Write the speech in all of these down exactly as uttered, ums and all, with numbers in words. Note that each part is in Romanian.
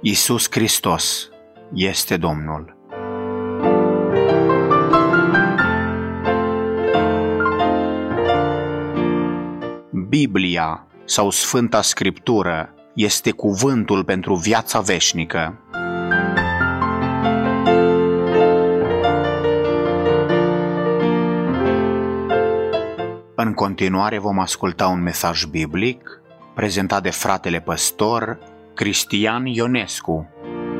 Iisus Hristos este Domnul. Biblia sau Sfânta Scriptură este cuvântul pentru viața veșnică. În continuare vom asculta un mesaj biblic prezentat de fratele păstor Cristian Ionescu.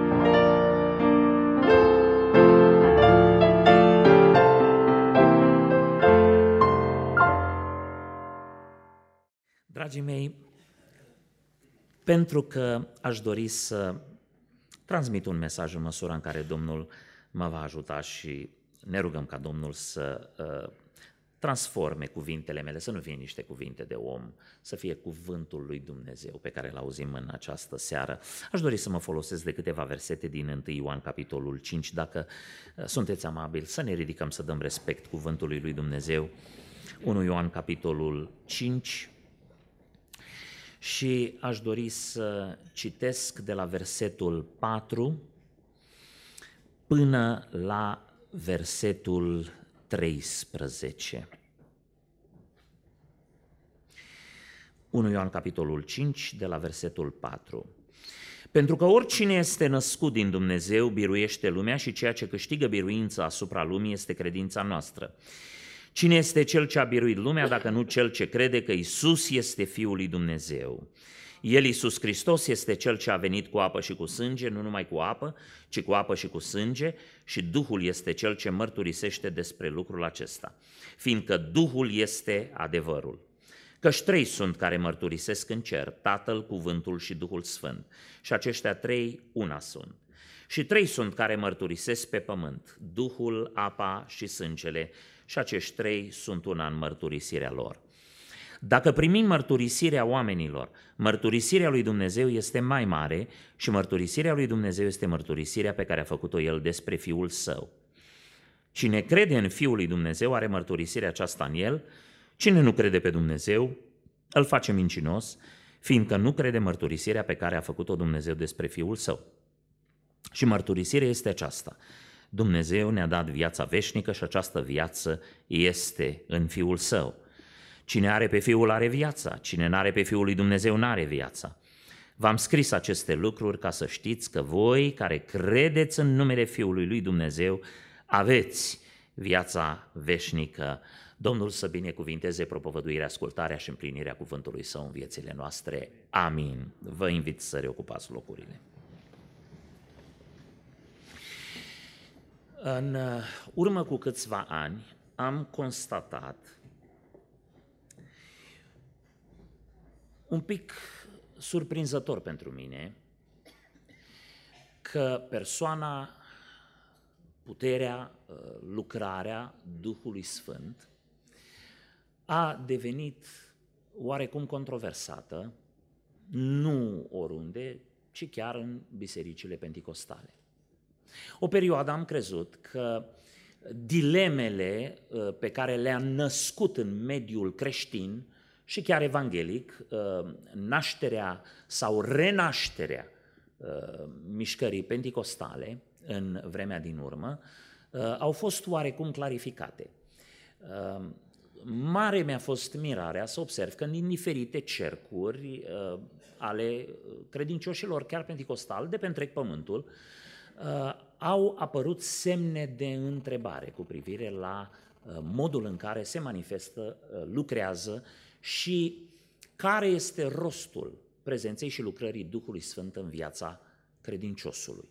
Dragii mei, pentru că aș dori să transmit un mesaj în măsura în care Domnul mă va ajuta și ne rugăm ca Domnul să uh, transforme cuvintele mele, să nu fie niște cuvinte de om, să fie cuvântul lui Dumnezeu pe care îl auzim în această seară. Aș dori să mă folosesc de câteva versete din întâi Ioan, capitolul cinci, dacă sunteți amabili, să ne ridicăm să dăm respect cuvântului lui Dumnezeu. întâi Ioan, capitolul cinci, și aș dori să citesc de la versetul patru până la versetul treisprezece. întâi Ioan, capitolul cinci, de la versetul patru. Pentru că oricine este născut din Dumnezeu biruiește lumea și ceea ce câștigă biruința asupra lumii este credința noastră. Cine este cel ce a biruit lumea dacă nu cel ce crede că Iisus este Fiul lui Dumnezeu? El, Iisus Hristos, este Cel ce a venit cu apă și cu sânge, nu numai cu apă, ci cu apă și cu sânge, și Duhul este Cel ce mărturisește despre lucrul acesta, fiindcă Duhul este adevărul. Căci trei sunt care mărturisesc în cer, Tatăl, Cuvântul și Duhul Sfânt, și aceștia trei una sunt. Și trei sunt care mărturisesc pe pământ, Duhul, apa și sângele, și acești trei sunt una în mărturisirea lor. Dacă primim mărturisirea oamenilor, mărturisirea lui Dumnezeu este mai mare și mărturisirea lui Dumnezeu este mărturisirea pe care a făcut-o El despre Fiul Său. Cine crede în Fiul lui Dumnezeu are mărturisirea aceasta în El, cine nu crede pe Dumnezeu îl face mincinos, fiindcă nu crede mărturisirea pe care a făcut-o Dumnezeu despre Fiul Său. Și mărturisirea este aceasta: Dumnezeu ne-a dat viața veșnică și această viață este în Fiul Său. Cine are pe Fiul are viața, cine n-are pe Fiul lui Dumnezeu n-are viața. V-am scris aceste lucruri ca să știți că voi, care credeți în numele Fiului lui Dumnezeu, aveți viața veșnică. Domnul să binecuvinteze propovăduirea, ascultarea și împlinirea cuvântului Său în viețile noastre. Amin. Vă invit să reocupați locurile. În urmă cu câțiva ani am constatat un pic surprinzător pentru mine că persoana, puterea, lucrarea Duhului Sfânt a devenit oarecum controversată, nu oriunde, ci chiar în bisericile penticostale. O perioadă am crezut că dilemele pe care le-a născut în mediul creștin și chiar evanghelic, nașterea sau renașterea mișcării penticostale în vremea din urmă, au fost oarecum clarificate. Mare mi-a fost mirarea să observ că în diferite cercuri ale credincioșilor, chiar penticostali, de pe întreg pământul, au apărut semne de întrebare cu privire la modul în care se manifestă, lucrează și care este rostul prezenței și lucrării Duhului Sfânt în viața credinciosului.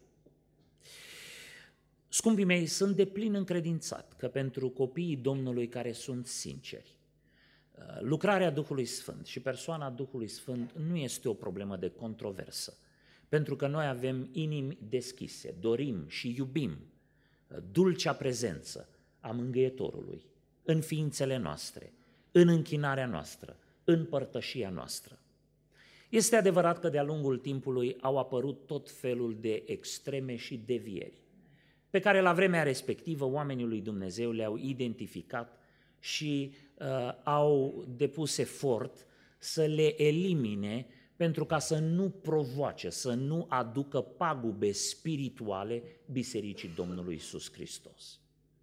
Scumpii mei, sunt deplin încredințat că pentru copiii Domnului care sunt sinceri, lucrarea Duhului Sfânt și persoana Duhului Sfânt nu este o problemă de controversă, pentru că noi avem inimi deschise, dorim și iubim dulcea prezență a Mângâietorului în ființele noastre, în închinarea noastră, în părtășia noastră. Este adevărat că de-a lungul timpului au apărut tot felul de extreme și devieri, pe care la vremea respectivă oamenii lui Dumnezeu le-au identificat și uh, au depus efort să le elimine pentru ca să nu provoace, să nu aducă pagube spirituale Bisericii Domnului Iisus Hristos.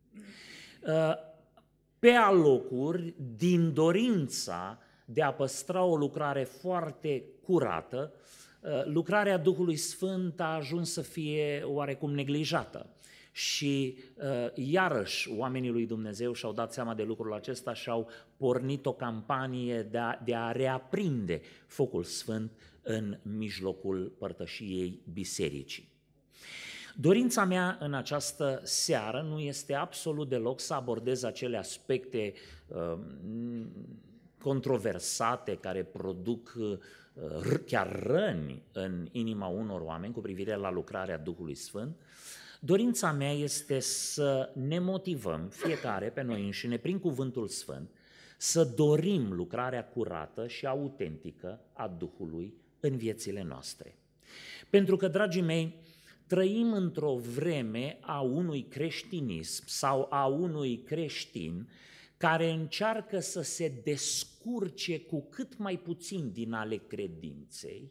Pe alocuri, din dorința de a păstra o lucrare foarte curată, lucrarea Duhului Sfânt a ajuns să fie oarecum neglijată. Și iarăși oamenii lui Dumnezeu și-au dat seama de lucrul acesta și au pornit o campanie de a, de a reaprinde focul sfânt în mijlocul părtășiei bisericii. Dorința mea în această seară nu este absolut deloc să abordez acele aspecte uh, controversate care produc uh, chiar răni în inima unor oameni cu privire la lucrarea Duhului Sfânt. Dorința mea este să ne motivăm fiecare pe noi înșine prin Cuvântul Sfânt să dorim lucrarea curată și autentică a Duhului în viețile noastre. Pentru că, dragii mei, trăim într-o vreme a unui creștinism sau a unui creștin care încearcă să se descurce cu cât mai puțin din ale credinței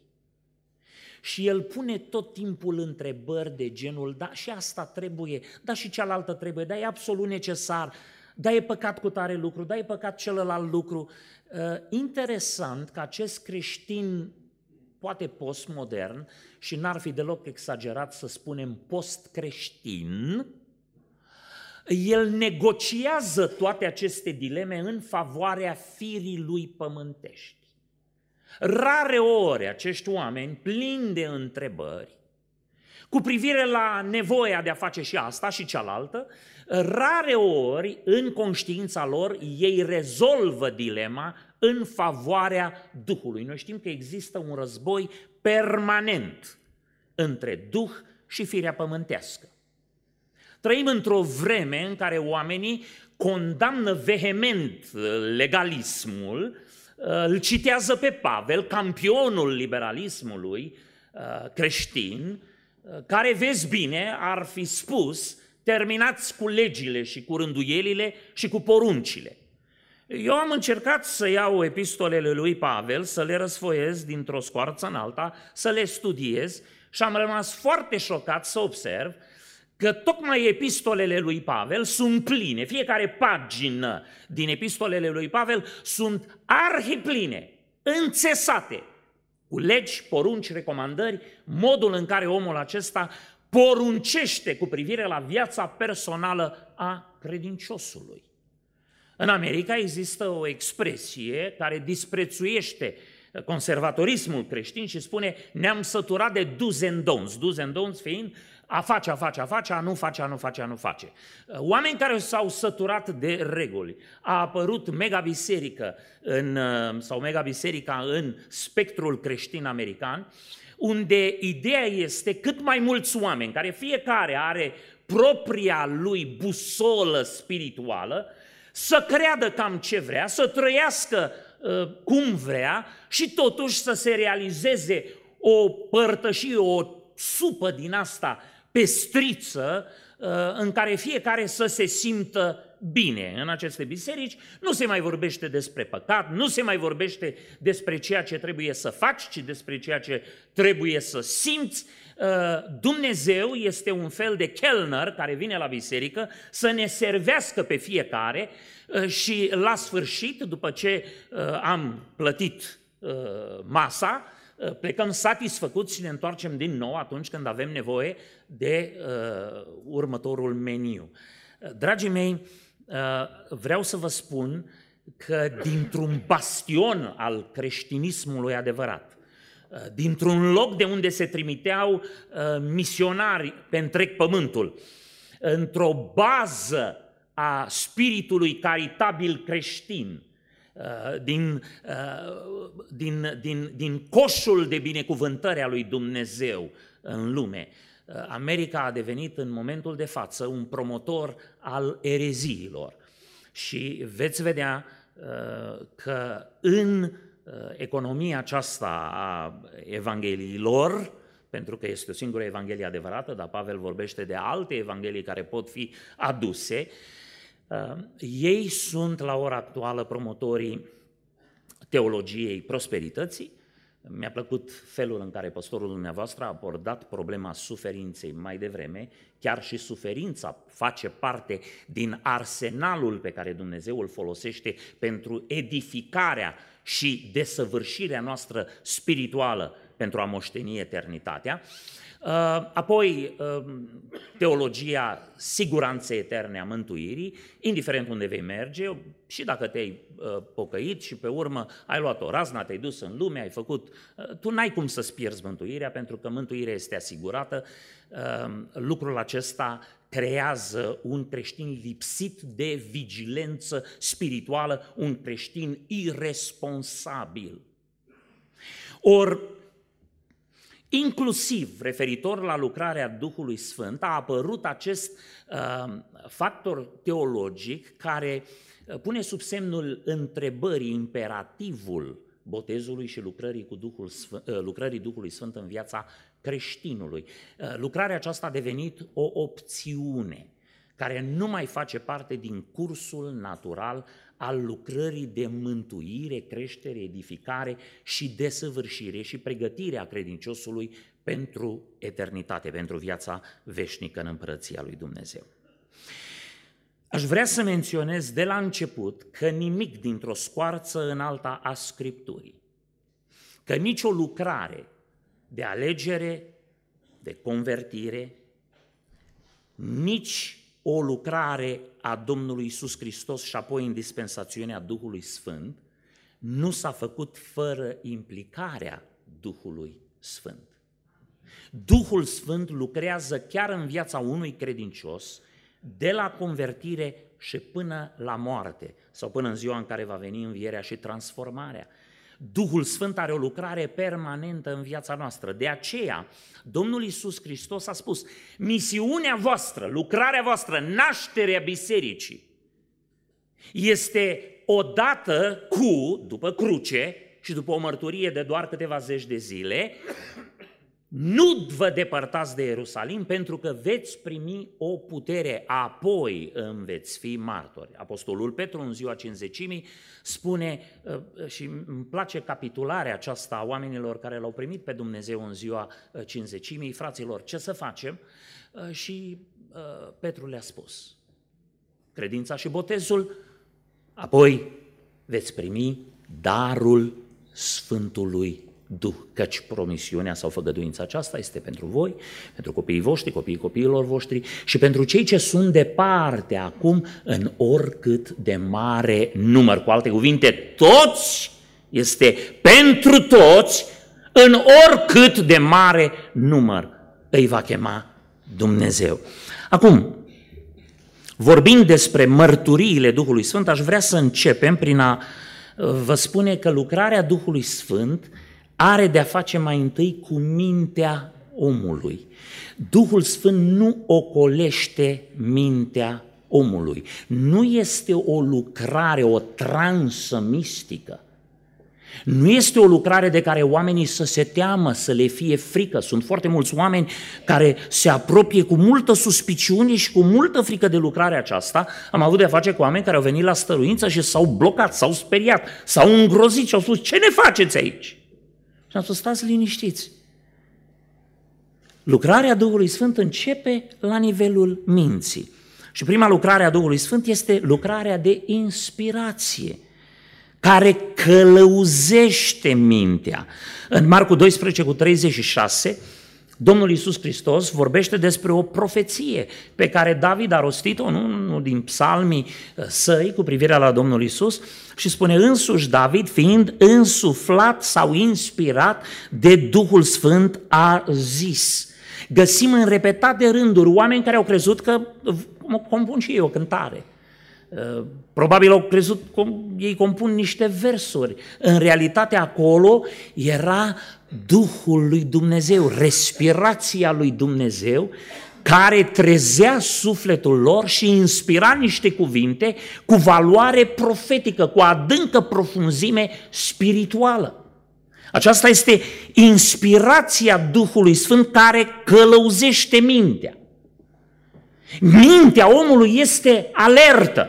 și el pune tot timpul întrebări de genul, da, și asta trebuie, da, și cealaltă trebuie, da, e absolut necesar, da, e păcat cu tare lucru, da, e păcat celălalt lucru. Interesant că acest creștin, poate postmodern, și n-ar fi deloc exagerat să spunem post-creștin, el negociază toate aceste dileme în favoarea firii lui pământești. Rare ori acești oameni plini de întrebări cu privire la nevoia de a face și asta și cealaltă, rare ori în conștiința lor ei rezolvă dilema în favoarea Duhului. Noi știm că există un război permanent între Duh și firea pământească. Trăim într-o vreme în care oamenii condamnă vehement legalismul, îl citează pe Pavel, campionul liberalismului creștin, care, vezi bine, ar fi spus, terminați cu legile și cu rânduielile și cu poruncile. Eu am încercat să iau epistolele lui Pavel, să le răsfoiez dintr-o scoarță în alta, să le studiez și am rămas foarte șocat să observ că tocmai epistolele lui Pavel sunt pline, fiecare pagină din epistolele lui Pavel sunt arhipline, înțesate, cu legi, porunci, recomandări, modul în care omul acesta poruncește cu privire la viața personală a credinciosului. În America există o expresie care disprețuiește conservatorismul creștin și spune ne-am săturat de do's and don'ts, do's and don'ts fiind a face, a face, a face, a nu face, a nu face, a nu face. Oameni care s-au săturat de reguli. A apărut megabiserică în, sau megabiserica în spectrul creștin american, unde ideea este cât mai mulți oameni, care fiecare are propria lui busolă spirituală, să creadă cam ce vrea, să trăiască uh, cum vrea și totuși să se realizeze o părtășie, o supă din asta pestriță uh, în care fiecare să se simtă bine. În aceste biserici nu se mai vorbește despre păcat, nu se mai vorbește despre ceea ce trebuie să faci, ci despre ceea ce trebuie să simți. Dumnezeu este un fel de chelner care vine la biserică să ne servească pe fiecare și la sfârșit, după ce am plătit masa, plecăm satisfăcuți și ne întoarcem din nou atunci când avem nevoie de următorul meniu. Dragii mei, vreau să vă spun că dintr-un bastion al creștinismului adevărat, dintr-un loc de unde se trimiteau misionari pe întreg pământul, într-o bază a spiritului caritabil creștin, din, din, din, din coșul de binecuvântări a lui Dumnezeu în lume, America a devenit în momentul de față un promotor al ereziilor și veți vedea că în economia aceasta a evangheliilor, pentru că este o singură evanghelie adevărată, dar Pavel vorbește de alte evanghelii care pot fi aduse, ei sunt la ora actuală promotorii teologiei prosperității, Mi-a plăcut felul în care pastorul dumneavoastră a abordat problema suferinței mai devreme. Chiar și suferința face parte din arsenalul pe care Dumnezeu îl folosește pentru edificarea și desăvârșirea noastră spirituală pentru a moșteni eternitatea. Apoi, teologia siguranței eterne a mântuirii, indiferent unde vei merge, și dacă te-ai pocăit și pe urmă ai luat o razna, te-ai dus în lume, ai făcut, tu n-ai cum să-ți pierzi mântuirea, pentru că mântuirea este asigurată. Lucrul acesta creează un creștin lipsit de vigilență spirituală, un creștin irresponsabil. Ori, inclusiv referitor la lucrarea Duhului Sfânt, a apărut acest uh, factor teologic care pune sub semnul întrebării imperativul botezului și lucrării, cu Duhul Sfânt, uh, lucrării Duhului Sfânt în viața creștinului. Uh, lucrarea aceasta a devenit o opțiune care nu mai face parte din cursul natural al lucrării de mântuire, creștere, edificare și desăvârșire și pregătire a credinciosului pentru eternitate, pentru viața veșnică în împărăția lui Dumnezeu. Aș vrea să menționez de la început că nimic dintr-o scoarță în alta a Scripturii, că nicio lucrare de alegere, de convertire, nici o lucrare a Domnului Iisus Hristos și apoi în dispensațiunea Duhului Sfânt nu s-a făcut fără implicarea Duhului Sfânt. Duhul Sfânt lucrează chiar în viața unui credincios de la convertire și până la moarte sau până în ziua în care va veni învierea și transformarea. Duhul Sfânt are o lucrare permanentă în viața noastră. De aceea, Domnul Iisus Hristos a spus: misiunea voastră, lucrarea voastră, nașterea bisericii este odată cu, după cruce și după o mărturie de doar câteva zeci de zile, nu vă depărtați de Ierusalim, pentru că veți primi o putere, apoi îmi veți fi martori. Apostolul Petru în ziua Cincizecimii spune, și îmi place capitularea aceasta a oamenilor care l-au primit pe Dumnezeu în ziua Cincizecimii: fraților, ce să facem? Și Petru le-a spus: credința și botezul, apoi veți primi darul Sfântului Duh, căci promisiunea sau făgăduința aceasta este pentru voi, pentru copiii voștri, copiii copiilor voștri și pentru cei ce sunt departe acum, în oricât de mare număr. Cu alte cuvinte, toți, este pentru toți, în oricât de mare număr îi va chema Dumnezeu. Acum, vorbind despre mărturiile Duhului Sfânt, aș vrea să începem prin a vă spune că lucrarea Duhului Sfânt are de-a face mai întâi cu mintea omului. Duhul Sfânt nu ocolește mintea omului. Nu este o lucrare, o transă mistică. Nu este o lucrare de care oamenii să se teamă, să le fie frică. Sunt foarte mulți oameni care se apropie cu multă suspiciune și cu multă frică de lucrarea aceasta. Am avut de-a face cu oameni care au venit la stăruință și s-au blocat, s-au speriat, s-au îngrozit și au spus: ce ne faceți aici? Și am spus: stați liniștiți. Lucrarea Duhului Sfânt începe la nivelul minții. Și prima lucrare a Duhului Sfânt este lucrarea de inspirație, care călăuzește mintea. În Marcu doisprezece cu treizeci și șase, Domnul Iisus Hristos vorbește despre o profeție pe care David a rostit-o, nu din psalmii săi, cu privire la Domnul Iisus, și spune: însuși David, fiind însuflat sau inspirat de Duhul Sfânt, a zis. Găsim în repetate rânduri oameni care au crezut că compun și ei o cântare. Probabil au crezut că ei compun niște versuri. În realitate acolo era Duhul lui Dumnezeu, respirația lui Dumnezeu, care trezea sufletul lor și inspira niște cuvinte cu valoare profetică, cu adâncă profunzime spirituală. Aceasta este inspirația Duhului Sfânt care călăuzește mintea. Mintea omului este alertă,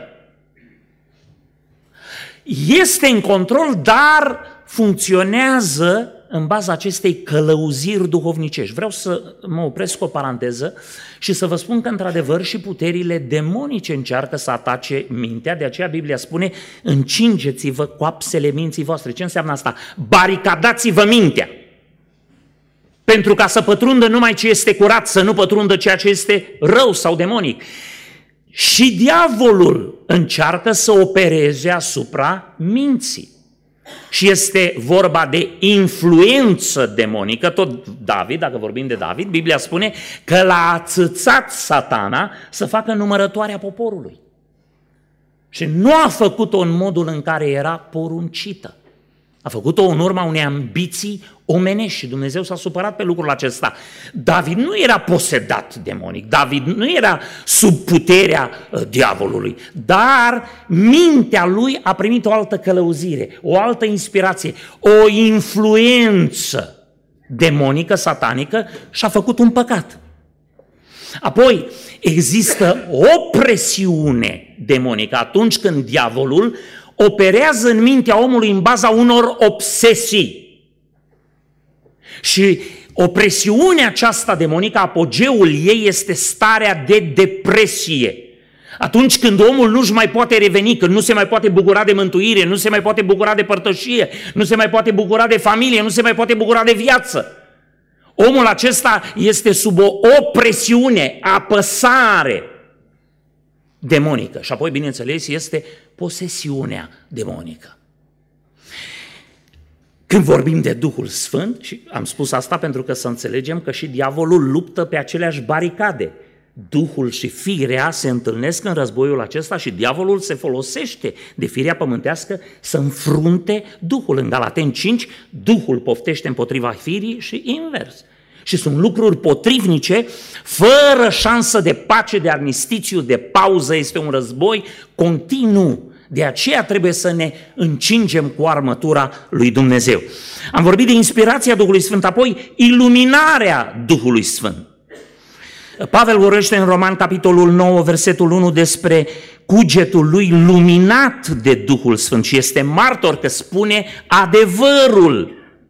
este în control, dar funcționează în baza acestei călăuziri duhovnicești. Vreau să mă opresc o paranteză și să vă spun că, într-adevăr, și puterile demonice încearcă să atace mintea, de aceea Biblia spune, încingeți-vă coapsele minții voastre. Ce înseamnă asta? Baricadați-vă mintea, pentru ca să pătrundă numai ce este curat, să nu pătrundă ceea ce este rău sau demonic. Și diavolul încearcă să opereze asupra minții. Și este vorba de influență demonică, tot David, dacă vorbim de David, Biblia spune că l-a ațățat Satana să facă numărătoarea poporului. Și nu a făcut-o în modul în care era poruncită. A făcut-o în urma unei ambiții omenești și Dumnezeu s-a supărat pe lucrul acesta. David nu era posedat demonic, David nu era sub puterea uh, diavolului, dar mintea lui a primit o altă călăuzire, o altă inspirație, o influență demonică, satanică și a făcut un păcat. Apoi există o presiune demonică atunci când diavolul operează în mintea omului în baza unor obsesii. Și opresiunea aceasta demonică, apogeul ei este starea de depresie. Atunci când omul nu-și mai poate reveni, când nu se mai poate bucura de mântuire, nu se mai poate bucura de părtășie, nu se mai poate bucura de familie, nu se mai poate bucura de viață. Omul acesta este sub o opresiune, apăsare demonică. Și apoi, bineînțeles, este posesiunea demonică. Când vorbim de Duhul Sfânt, și am spus asta pentru că să înțelegem că și diavolul luptă pe aceleași baricade. Duhul și firea se întâlnesc în războiul acesta și diavolul se folosește de firea pământească să înfrunte Duhul. În Galateni cinci, Duhul poftește împotriva firii și invers. Și sunt lucruri potrivnice, fără șansă de pace, de armistițiu, de pauză, este un război continuu. De aceea trebuie să ne încingem cu armătura lui Dumnezeu. Am vorbit de inspirația Duhului Sfânt, apoi iluminarea Duhului Sfânt. Pavel vorbește în Roman, capitolul nouă, versetul unu, despre cugetul lui luminat de Duhul Sfânt și este martor că spune adevărul.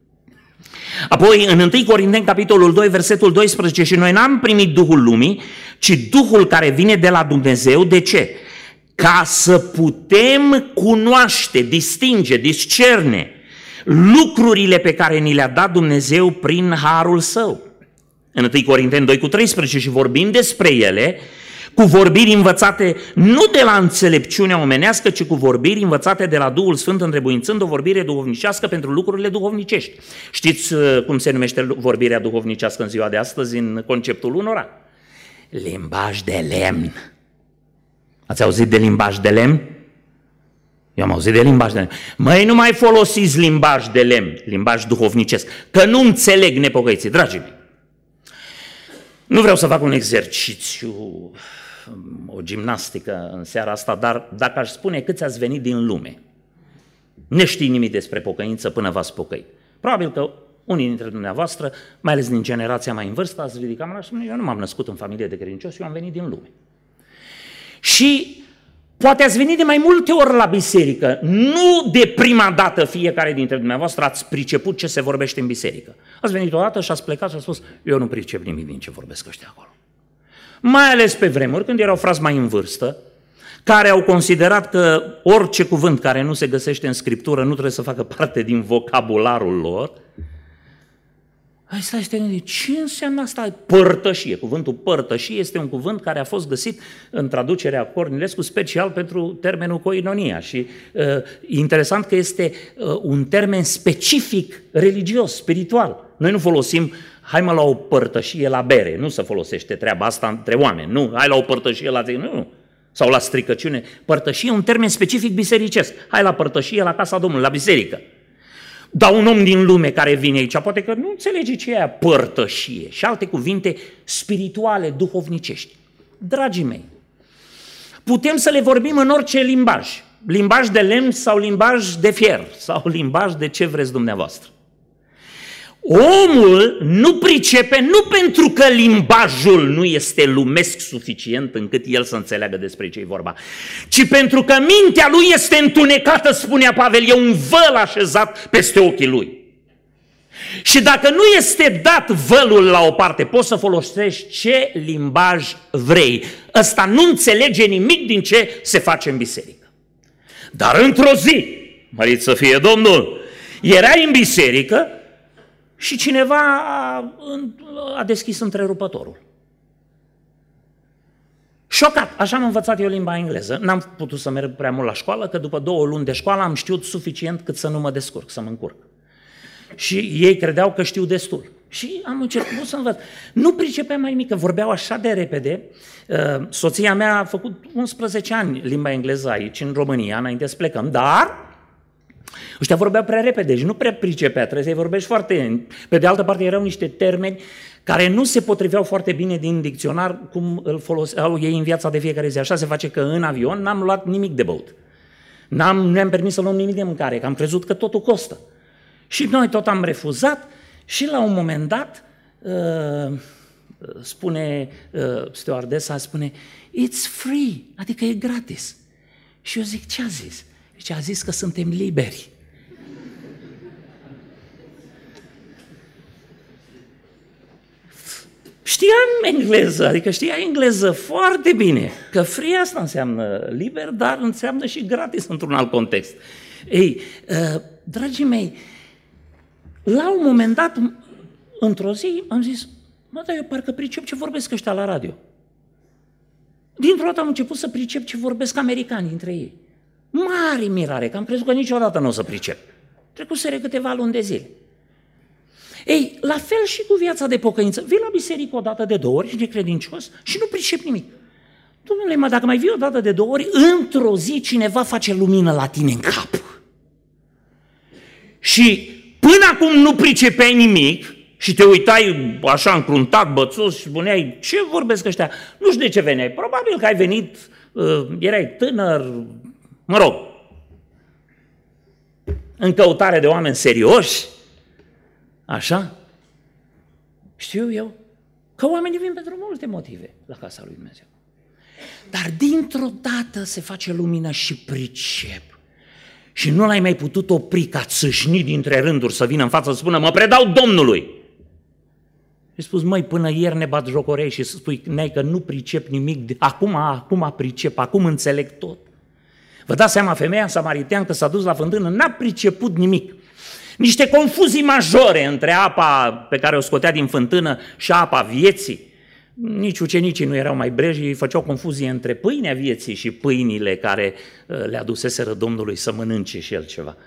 Apoi, în întâi Corinteni, capitolul doi, versetul doisprezece, și noi n-am primit Duhul lumii, ci Duhul care vine de la Dumnezeu. De ce? Ca să putem cunoaște, distinge, discerne lucrurile pe care ni le-a dat Dumnezeu prin harul Său. În întâi Corinteni doi cu treisprezece, și vorbim despre ele cu vorbiri învățate nu de la înțelepciunea omenească, ci cu vorbiri învățate de la Duhul Sfânt, întrebuințând o vorbire duhovnicească pentru lucrurile duhovnicești. Știți cum se numește vorbirea duhovnicească în ziua de astăzi în conceptul unora? Limbaj de lemn. Ați auzit de limbaj de lemn? Eu am auzit de limbaj de lemn. Măi, nu mai folosiți limbaj de lemn, limbaj duhovnicesc, că nu înțeleg nepocăiții, dragii mei. Nu vreau să fac un exercițiu, o gimnastică în seara asta, dar dacă aș spune câți ați venit din lume, neștii nimic despre pocăință până v-ați pocăit. Probabil că unii dintre dumneavoastră, mai ales din generația mai în vârstă, ați ridicat mâna și spune, eu nu m-am născut în familie de credincioși, eu am venit din lume. Și poate ați venit de mai multe ori la biserică, nu de prima dată fiecare dintre dumneavoastră ați priceput ce se vorbește în biserică. Ați venit odată și ați plecat și ați spus, eu nu pricep nimic din ce vorbesc ăștia acolo. Mai ales pe vremuri, când erau frați mai în vârstă, care au considerat că orice cuvânt care nu se găsește în Scriptură nu trebuie să facă parte din vocabularul lor. Hai stai și te gândi, ce înseamnă asta? Părtășie. Cuvântul părtășie este un cuvânt care a fost găsit în traducerea Cornilescu special pentru termenul koinonia și uh, interesant că este uh, un termen specific religios, spiritual. Noi nu folosim, hai mă la o părtășie la bere, nu se folosește treaba asta între oameni, nu, hai la o părtășie la zi, nu, nu. Sau la stricăciune. Părtășie e un termen specific bisericesc. Hai la părtășie la casa Domnului, la biserică. Dar un om din lume care vine aici, poate că nu înțelege ce e aia părtășie și alte cuvinte spirituale, duhovnicești. Dragii mei, putem să le vorbim în orice limbaj, limbaj de lemn sau limbaj de fier sau limbaj de ce vreți dumneavoastră. Omul nu pricepe nu pentru că limbajul nu este lumesc suficient încât el să înțeleagă despre ce e vorba, ci pentru că mintea lui este întunecată, spunea Pavel, e un văl așezat peste ochii lui. Și dacă nu este dat vălul la o parte, poți să folosești ce limbaj vrei. Ăsta nu înțelege nimic din ce se face în biserică. Dar într-o zi, mărit să fie Domnul, erai în biserică și cineva a, a deschis întrerupătorul. Șocat, așa am învățat eu limba engleză. N-am putut să merg prea mult la școală, că după două luni de școală am știut suficient cât să nu mă descurc, să mă încurc. Și ei credeau că știu destul. Și am încercat să învăț. Nu pricepeam mai nimic, că vorbeau așa de repede. Soția mea a făcut unsprezece ani limba engleză aici, în România, înainte să plecăm, dar ăștia vorbeau prea repede și nu prea pricepea, trebuie să-i vorbești foarte... Pe de altă parte erau niște termeni care nu se potriveau foarte bine din dicționar cum îl foloseau ei în viața de fiecare zi. Așa se face că în avion n-am luat nimic de băut. N-am, nu ne-am permis să luăm nimic de mâncare, că am crezut că totul costă. Și noi tot am refuzat și la un moment dat uh, spune uh, stewardesa, spune it's free, adică e gratis. Și eu zic, ce a zis? Și a zis că suntem liberi. Știam engleză, adică știa engleză foarte bine, că free asta înseamnă liber, dar înseamnă și gratis într-un alt context. Ei, uh, dragii mei, la un moment dat, într-o zi, am zis, mă, dar eu parcă pricep ce vorbesc ăștia la radio. Dintr-o dată am început să pricep ce vorbesc americanii între ei. Mare mirare, că am crezut că niciodată nu o să pricep. Trecuseră câteva luni de zile. Ei, la fel și cu viața de pocăință. Vii la biserică o dată de două ori, ești necredincios și nu pricep nimic. Dom'le, mă, dacă mai vii o dată de două ori, într-o zi cineva face lumină la tine în cap. Și până acum nu pricepeai nimic și te uitai așa încruntat, bățos și spuneai, ce vorbesc ăștia? Nu știu de ce veneai. Probabil că ai venit, uh, erai tânăr, mă rog, în căutare de oameni serioși, așa? Știu eu că oamenii vin pentru multe motive la casa lui Dumnezeu. Dar dintr-o dată se face lumină și pricep. Și nu l-ai mai putut opri ca țâșni dintre rânduri să vină în față să spună, mă predau Domnului. Și spus, măi, până ieri ne bat jocorei și spui, nei, că nu pricep nimic, acum, acum pricep, acum înțeleg tot. Vă dați seama, femeia samariteancă s-a dus la fântână, n-a priceput nimic. Niște confuzii majore între apa pe care o scotea din fântână și apa vieții. Nici ucenicii nu erau mai breji, îi făceau confuzie între pâinea vieții și pâinile care le aduseseră Domnului să mănânce și el ceva.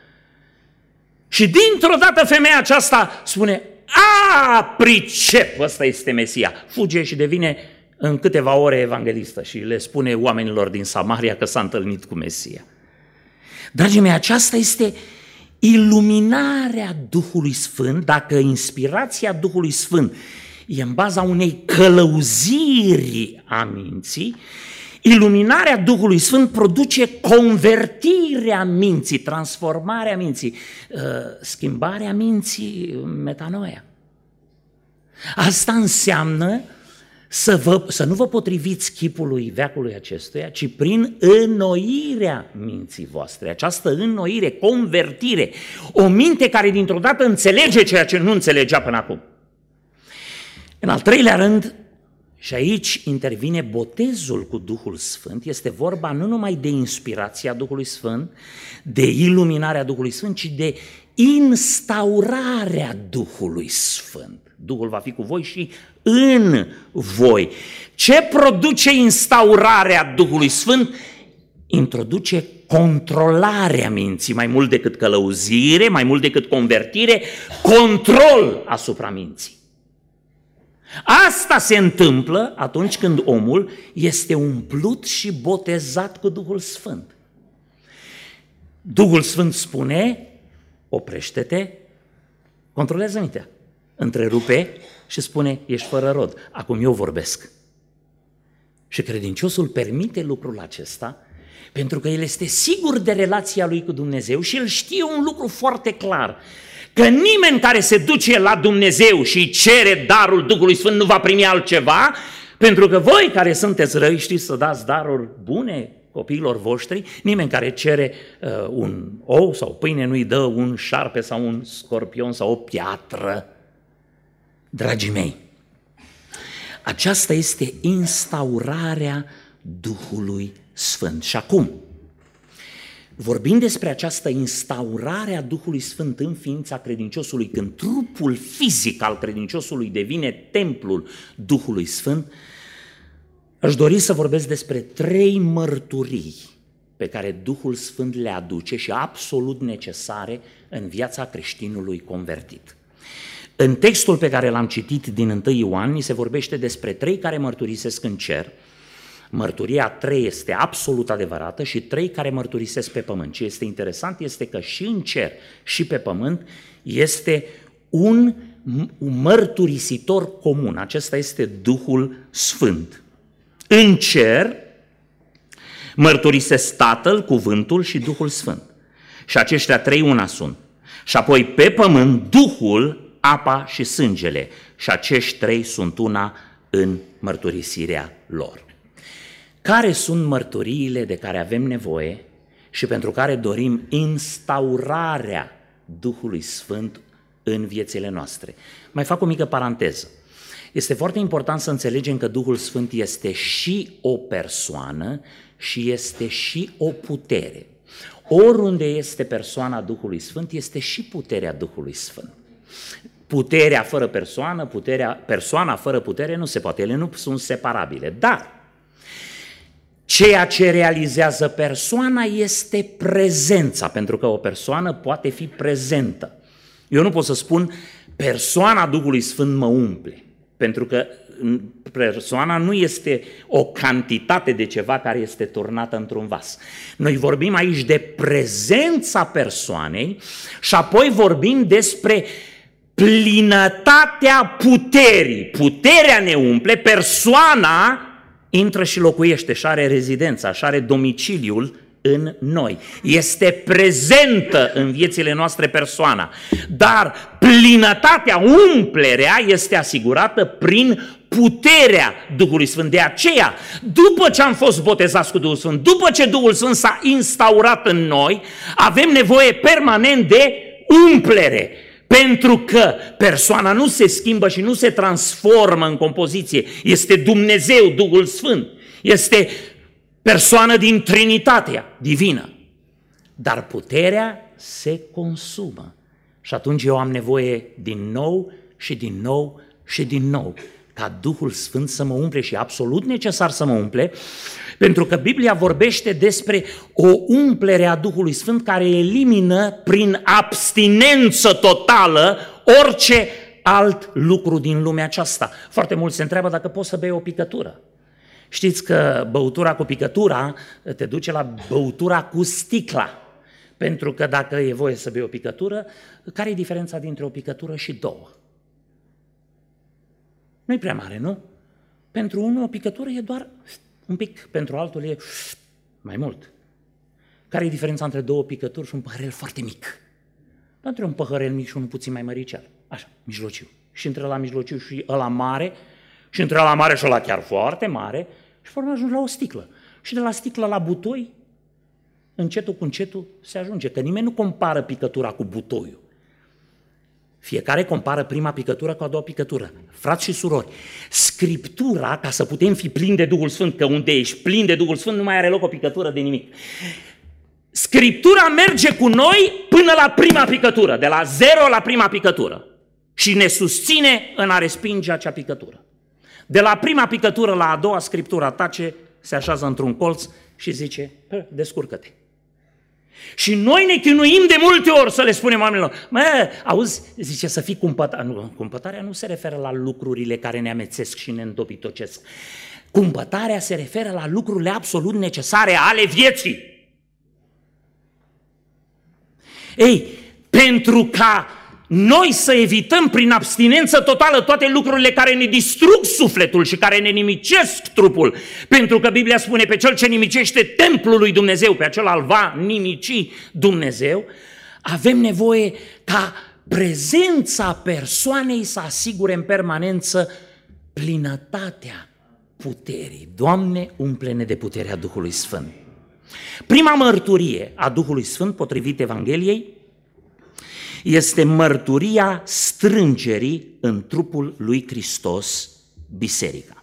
Și dintr-o dată femeia aceasta spune, a, pricep, ăsta este Mesia. Fuge și devine în câteva ore evanghelistă și le spune oamenilor din Samaria că s-a întâlnit cu Mesia. Dragii mei, aceasta este iluminarea Duhului Sfânt, dacă inspirația Duhului Sfânt e în baza unei călăuziri a minții, iluminarea Duhului Sfânt produce convertirea minții, transformarea minții, schimbarea minții, metanoia. Asta înseamnă să, vă, să nu vă potriviți chipului veacului acestuia, ci prin înnoirea minții voastre. Această înnoire, convertire, o minte care dintr-o dată înțelege ceea ce nu înțelegea până acum. În al treilea rând, și aici intervine botezul cu Duhul Sfânt, este vorba nu numai de inspirația Duhului Sfânt, de iluminarea Duhului Sfânt, ci de instaurarea Duhului Sfânt. Duhul va fi cu voi și în voi. Ce produce instaurarea Duhului Sfânt? Introduce controlarea minții, mai mult decât călăuzire, mai mult decât convertire, control asupra minții. Asta se întâmplă atunci când omul este umplut și botezat cu Duhul Sfânt. Duhul Sfânt spune, oprește-te, controlează mintea, întrerupe și spune, ești fără rod, acum eu vorbesc. Și credinciosul permite lucrul acesta pentru că el este sigur de relația lui cu Dumnezeu și el știe un lucru foarte clar, că nimeni care se duce la Dumnezeu și cere darul Duhului Sfânt nu va primi altceva, pentru că voi care sunteți răi știți să dați daruri bune, copiilor voștri, nimeni care cere uh, un ou sau pâine nu-i dă un șarpe sau un scorpion sau o piatră. Dragii mei, aceasta este instaurarea Duhului Sfânt. Și acum, vorbind despre această instaurare a Duhului Sfânt în ființa credinciosului, când trupul fizic al credinciosului devine templul Duhului Sfânt, aș dori să vorbesc despre trei mărturii pe care Duhul Sfânt le aduce și absolut necesare în viața creștinului convertit. În textul pe care l-am citit din întâi Ioan, ni se vorbește despre trei care mărturisesc în cer. Mărturia trei este absolut adevărată și trei care mărturisesc pe pământ. Ce este interesant este că și în cer și pe pământ este un, un mărturisitor comun. Acesta este Duhul Sfânt. În cer mărturisesc Tatăl, Cuvântul și Duhul Sfânt. Și aceștia trei una sunt. Și apoi pe pământ Duhul, apa și sângele. Și acești trei sunt una în mărturisirea lor. Care sunt mărturiile de care avem nevoie și pentru care dorim instaurarea Duhului Sfânt în viețile noastre? Mai fac o mică paranteză. Este foarte important să înțelegem că Duhul Sfânt este și o persoană și este și o putere. Oriunde este persoana Duhului Sfânt, este și puterea Duhului Sfânt. Puterea fără persoană, puterea, persoana fără putere nu se poate, ele nu sunt separabile, dar ceea ce realizează persoana este prezența, pentru că o persoană poate fi prezentă. Eu nu pot să spun persoana Duhului Sfânt mă umple, pentru că persoana nu este o cantitate de ceva care este turnată într-un vas. Noi vorbim aici de prezența persoanei și apoi vorbim despre plinătatea puterii. Puterea ne umple, persoana intră și locuiește și are rezidența, și are domiciliul în noi. Este prezentă în viețile noastre persoana, dar plinătatea, umplerea este asigurată prin puterea Duhului Sfânt. De aceea, după ce am fost botezați cu Duhul Sfânt, după ce Duhul Sfânt s-a instaurat în noi, avem nevoie permanent de umplere. Pentru că persoana nu se schimbă și nu se transformă în compoziție. Este Dumnezeu, Duhul Sfânt. Este persoană din Trinitatea divină. Dar puterea se consumă. Și atunci eu am nevoie din nou și din nou și din nou ca Duhul Sfânt să mă umple și e absolut necesar să mă umple, pentru că Biblia vorbește despre o umplere a Duhului Sfânt care elimină prin abstinență totală orice alt lucru din lumea aceasta. Foarte mulți se întreabă dacă poți să bei o picătură. Știți că băutura cu picătura te duce la băutura cu sticla. Pentru că dacă e voie să bei o picătură, care e diferența dintre o picătură și două? Nu-i prea mare, nu? Pentru unul o picătură e doar un pic, pentru altul e mai mult. Care e diferența între două picături și un păhărel foarte mic? Între un păhărel mic și unul puțin mai măricel. Așa, mijlociu. Și între ăla mijlociu și ăla mare, și între ăla mare și ăla chiar foarte mare, și formă ajunge la o sticlă. Și de la sticlă la butoi, încetul cu încetul se ajunge, că nimeni nu compară picătura cu butoiul. Fiecare compară prima picătură cu a doua picătură. Frați și surori, Scriptura, ca să putem fi plini de Duhul Sfânt, că unde ești plin de Duhul Sfânt nu mai are loc o picătură de nimic. Scriptura merge cu noi până la prima picătură, de la zero la prima picătură. Și ne susține în a respinge acea picătură. De la prima picătură la a doua, Scriptura tace, se așează într-un colț și zice, descurcă-te. Și noi ne chinuim de multe ori să le spunem oamenilor, mă, auzi, zice să fii cumpătar. Nu, cumpătarea nu se referă la lucrurile care ne amețesc și ne îndobitocesc. Cumpătarea se referă la lucrurile absolut necesare ale vieții. Ei, pentru ca noi să evităm prin abstinență totală toate lucrurile care ne distrug sufletul și care ne nimicesc trupul, pentru că Biblia spune pe cel ce nimicește templul lui Dumnezeu, pe acela îl va nimici Dumnezeu, avem nevoie ca prezența persoanei să asigure în permanență plinătatea puterii. Doamne, umple-ne de puterea Duhului Sfânt. Prima mărturie a Duhului Sfânt, potrivit Evangheliei, este mărturia strângerii în trupul lui Hristos, biserica.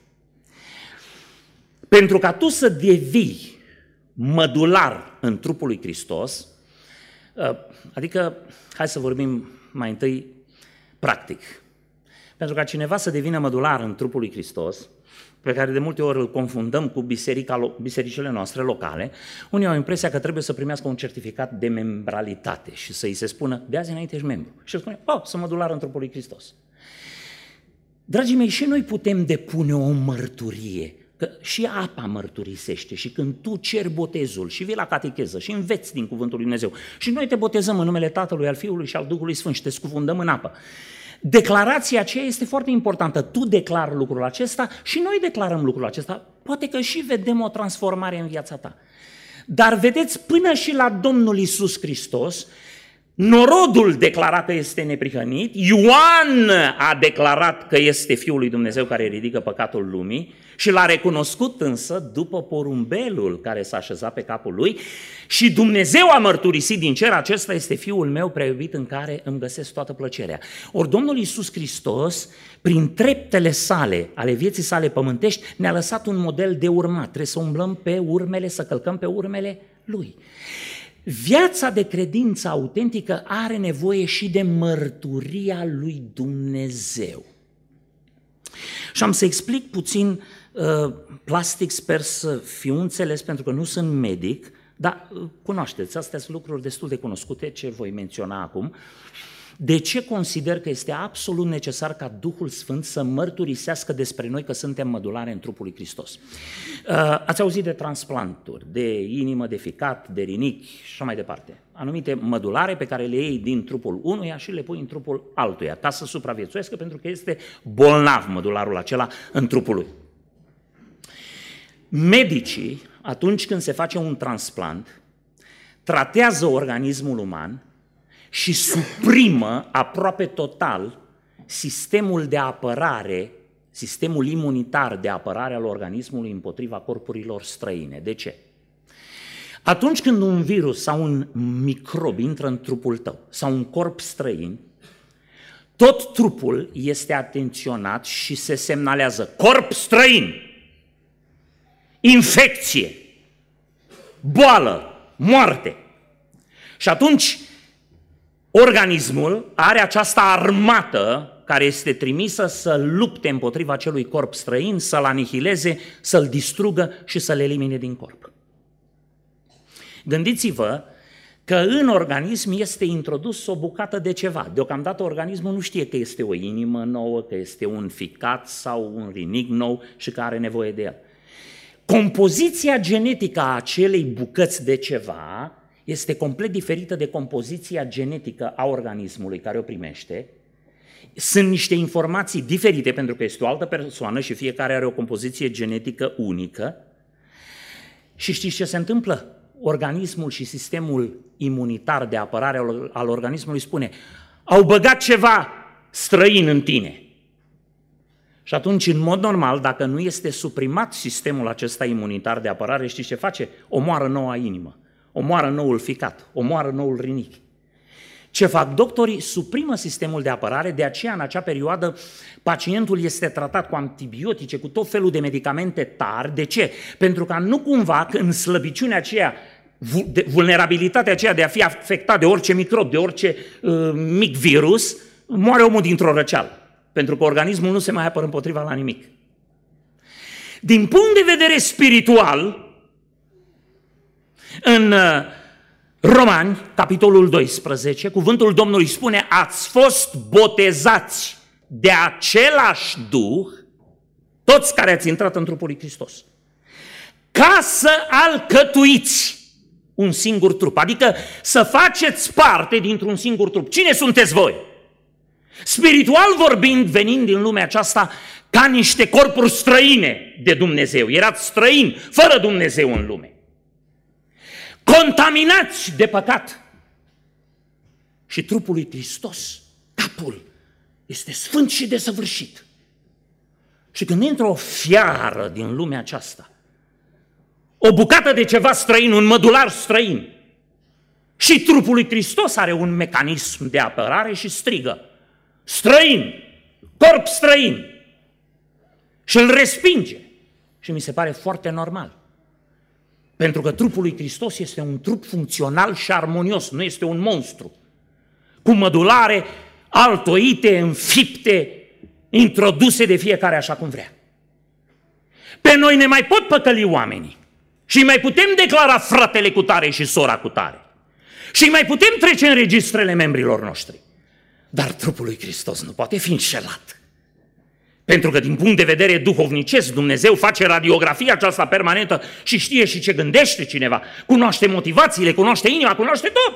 Pentru ca tu să devii mădular în trupul lui Hristos, adică, hai să vorbim mai întâi practic. Pentru ca cineva să devină mădular în trupul lui Hristos, pe care de multe ori îl confundăm cu biserica, bisericile noastre locale, unii au impresia că trebuie să primească un certificat de membralitate și să îi se spună, de azi înainte ești membru. Și el spune, oh, sunt mădular în trupul lui Hristos. Dragii mei, și noi putem depune o mărturie, că și apa mărturisește și când tu ceri botezul și vii la catecheză și înveți din cuvântul lui Dumnezeu și noi te botezăm în numele Tatălui, al Fiului și al Duhului Sfânt și te scufundăm în apă. Declarația aceea este foarte importantă. Tu declari lucrul acesta și noi declarăm lucrul acesta. Poate că și vedem o transformare în viața ta. Dar vedeți, până și la Domnul Iisus Hristos, norodul declara că este neprihănit, Ioan a declarat că este Fiul lui Dumnezeu care ridică păcatul lumii și l-a recunoscut însă după porumbelul care s-a așezat pe capul lui și Dumnezeu a mărturisit din cer, acesta este Fiul meu prea iubit în care îmi găsesc toată plăcerea. Ori Domnul Iisus Hristos, prin treptele sale, ale vieții sale pământești, ne-a lăsat un model de urmat. Trebuie să umblăm pe urmele, să călcăm pe urmele Lui. Viața de credință autentică are nevoie și de mărturia lui Dumnezeu. Și am să explic puțin, uh, plastic, sper să fiu înțeles pentru că nu sunt medic, dar uh, cunoașteți, astea sunt lucruri destul de cunoscute, ce voi menționa acum. De ce consider că este absolut necesar ca Duhul Sfânt să mărturisească despre noi că suntem mădulare în trupul lui Hristos? Ați auzit de transplanturi, de inimă, de ficat, de rinichi și așa mai departe. Anumite mădulare pe care le iei din trupul unuia și le pui în trupul altuia, ca să supraviețuiască pentru că este bolnav mădularul acela în trupul lui. Medicii, atunci când se face un transplant, tratează organismul uman și suprimă aproape total sistemul de apărare, sistemul imunitar de apărare al organismului împotriva corpurilor străine. De ce? Atunci când un virus sau un microb intră în trupul tău sau un corp străin, tot trupul este atenționat și se semnalează corp străin, infecție, boală, moarte. Și atunci organismul are această armată care este trimisă să lupte împotriva acelui corp străin, să-l anihileze, să-l distrugă și să-l elimine din corp. Gândiți-vă că în organism este introdus o bucată de ceva. Deocamdată organismul nu știe că este o inimă nouă, că este un ficat sau un rinic nou și că are nevoie de el. Compoziția genetică a acelei bucăți de ceva este complet diferită de compoziția genetică a organismului care o primește. Sunt niște informații diferite pentru că este o altă persoană și fiecare are o compoziție genetică unică. Și știți ce se întâmplă? Organismul și sistemul imunitar de apărare al organismului spune: au băgat ceva străin în tine. Și atunci, în mod normal, dacă nu este suprimat sistemul acesta imunitar de apărare, știți ce face? Omoară noua inimă, omoară noul ficat, omoară noul rinichi. Ce fac doctorii? Suprimă sistemul de apărare, de aceea în acea perioadă pacientul este tratat cu antibiotice, cu tot felul de medicamente tari. De ce? Pentru ca nu cumva, în slăbiciunea aceea, vulnerabilitatea aceea de a fi afectat de orice microb, de orice uh, mic virus, moare omul dintr-o răceală. Pentru că organismul nu se mai apără împotriva la nimic. Din punct de vedere spiritual, în uh, Romani, capitolul doisprezece, cuvântul Domnului spune: ați fost botezați de același Duh, toți care ați intrat în trupul lui Hristos, ca să alcătuiți un singur trup, adică să faceți parte dintr-un singur trup. Cine sunteți voi? Spiritual vorbind, venind din lumea aceasta ca niște corpuri străine de Dumnezeu. Erați străini, fără Dumnezeu în lume. Contaminați de păcat. Și trupul lui Hristos, capul, este sfânt și desăvârșit. Și când intră o fiară din lumea aceasta, o bucată de ceva străin, un mădular străin. Și trupul lui Hristos are un mecanism de apărare și strigă: străin, corp străin. Și îl respinge. Și mi se pare foarte normal. Pentru că trupul lui Hristos este un trup funcțional și armonios, nu este un monstru. Cu mădulare altoite, înfipte, introduse de fiecare așa cum vrea. Pe noi ne mai pot păcăli oamenii și mai putem declara fratele cu tare și sora cu tare. Și mai putem trece în registrele membrilor noștri. Dar trupul lui Hristos nu poate fi înșelat. Pentru că din punct de vedere duhovnicesc, Dumnezeu face radiografia aceasta permanentă și știe și ce gândește cineva, cunoaște motivațiile, cunoaște inima, cunoaște tot.